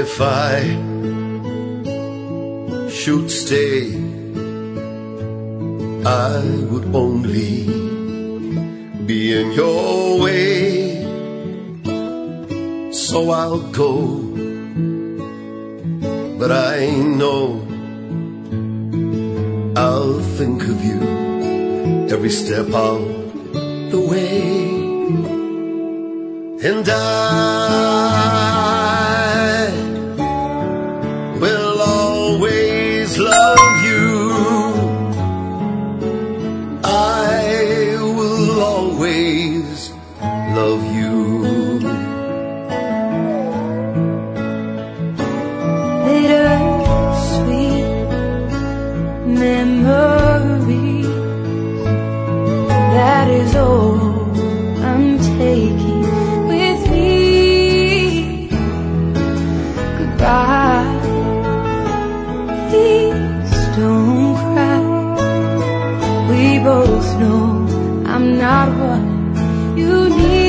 if I should stay, I would only be in your way. So I'll go, but I know I'll think of you every step of the way. And I will always love you. I will always love you. Bittersweet memories, that is all I'm taking with me. Goodbye, please don't cry. We both know I'm not what you need.